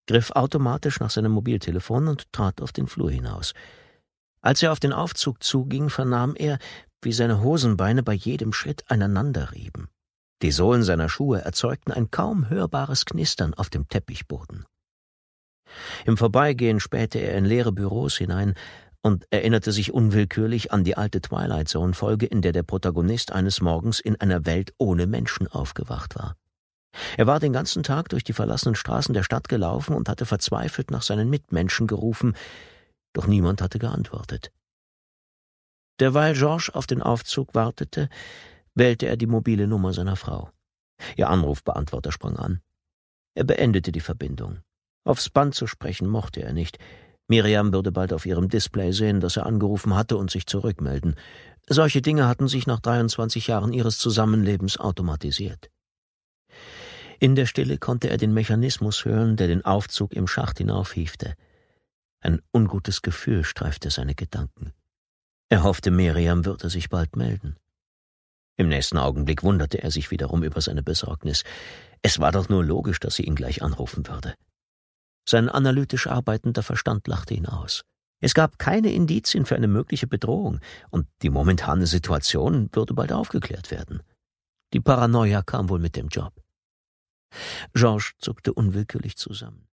griff automatisch nach seinem Mobiltelefon und trat auf den Flur hinaus. Als er auf den Aufzug zuging, vernahm er, wie seine Hosenbeine bei jedem Schritt aneinanderrieben. Die Sohlen seiner Schuhe erzeugten ein kaum hörbares Knistern auf dem Teppichboden. Im Vorbeigehen spähte er in leere Büros hinein und erinnerte sich unwillkürlich an die alte Twilight-Zone-Folge, in der der Protagonist eines Morgens in einer Welt ohne Menschen aufgewacht war. Er war den ganzen Tag durch die verlassenen Straßen der Stadt gelaufen und hatte verzweifelt nach seinen Mitmenschen gerufen, doch niemand hatte geantwortet. Derweil Georges auf den Aufzug wartete, wählte er die mobile Nummer seiner Frau. Ihr Anrufbeantworter sprang an. Er beendete die Verbindung. Aufs Band zu sprechen mochte er nicht. Miriam würde bald auf ihrem Display sehen, dass er angerufen hatte und sich zurückmelden. Solche Dinge hatten sich nach 23 Jahren ihres Zusammenlebens automatisiert. In der Stille konnte er den Mechanismus hören, der den Aufzug im Schacht hinaufhiefte. Ein ungutes Gefühl streifte seine Gedanken. Er hoffte, Miriam würde sich bald melden. Im nächsten Augenblick wunderte er sich wiederum über seine Besorgnis. Es war doch nur logisch, dass sie ihn gleich anrufen würde. Sein analytisch arbeitender Verstand lachte ihn aus. Es gab keine Indizien für eine mögliche Bedrohung, und die momentane Situation würde bald aufgeklärt werden. Die Paranoia kam wohl mit dem Job. Georges zuckte unwillkürlich zusammen.